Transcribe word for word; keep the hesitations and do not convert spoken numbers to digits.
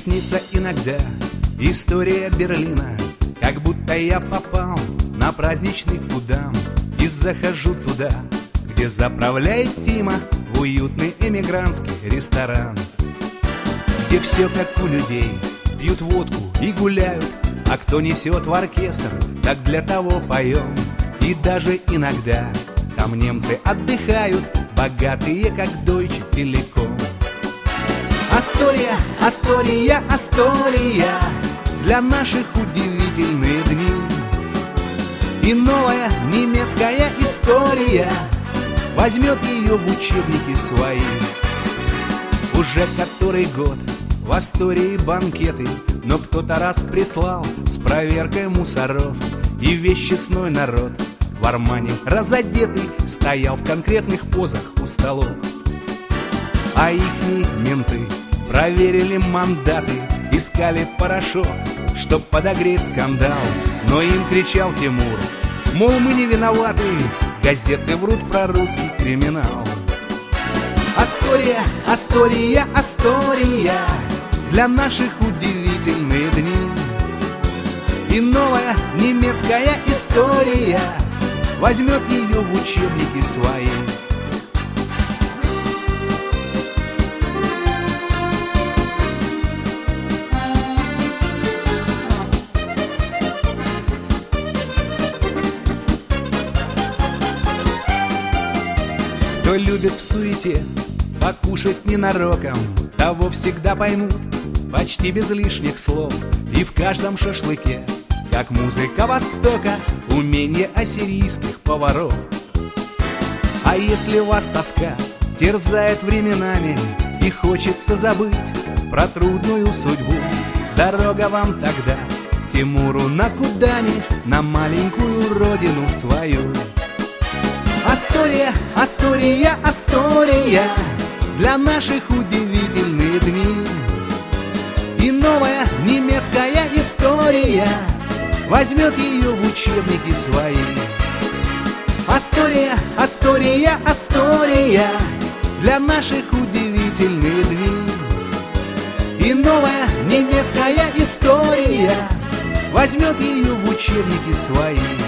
снится иногда история Берлина, как будто я попал на праздничный кудам и захожу туда, где заправляет Тима, в уютный эмигрантский ресторан, где все как у людей, пьют водку и гуляют, а кто несет в оркестр, так для того поем. И даже иногда там немцы отдыхают, богатые, как Deutsche Telekom. Астория, Астория, Астория, для наших удивительные дни. И новая немецкая история возьмет ее в учебники свои. Уже который год в Астории банкеты, но кто-то раз прислал с проверкой мусоров, и весь честной народ в Армане разодетый стоял в конкретных позах у столов. А ихние менты проверили мандаты, искали порошок, чтоб подогреть скандал. Но им кричал Тимур, мол, мы не виноваты, газеты врут про русский криминал. Астория, Астория, Астория, для наших удивительные дни. И новая немецкая история возьмет ее в учебники свои. Кто любит в суете покушать ненароком, того всегда поймут почти без лишних слов. И в каждом шашлыке, как музыка Востока, умение ассирийских поваров. А если вас тоска терзает временами и хочется забыть про трудную судьбу, дорога вам тогда к Тимуру на Кудани, на маленькую родину свою. Астория, Астория, Астория, для наших удивительные дни. И новая немецкая история возьмет ее в учебники свои. Астория, Астория, Астория, для наших удивительные дни. И новая немецкая история возьмет ее в учебники свои.